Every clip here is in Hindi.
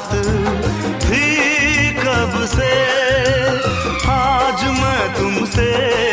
चाहत थी कब से, आज मैं तुमसे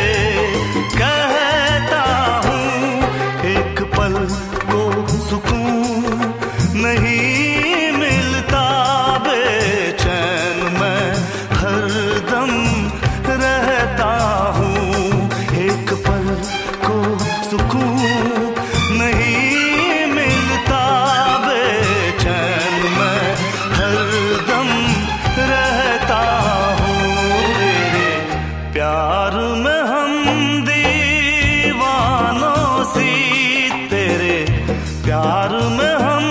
कहता हूँ, एक पल को सुकून नहीं मिलता, बेचैन मैं हरदम रहता हूँ, एक पल को सुकून नहीं मिलता, बेचैन मैं हरदम रहता हूँ, तेरे प्यार में हम दीवानों सी, तेरे प्यार में हम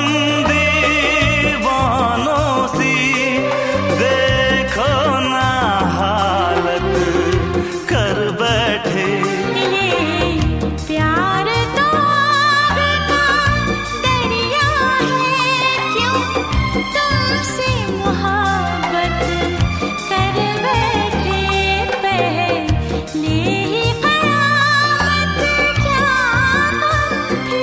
दीवानों सी, देखो ना हालत कर बैठे। प्यार तो आग का दरिया है, क्यों तुमसे मोहब्बत कर बैठे, पहले ही कयामत क्या कम थी।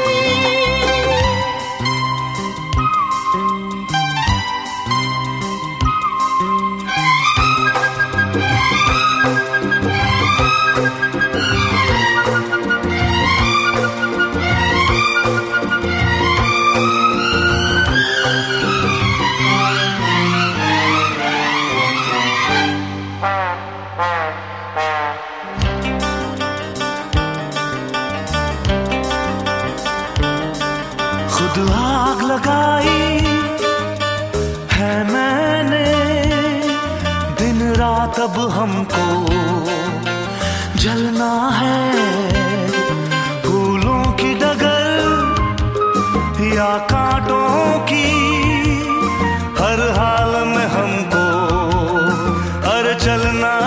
खुद आग लगाई है मैंने, दिन रात अब हमको जलना है, फूलों की डगर या कांटों की, हर हाल में हमको हर चलना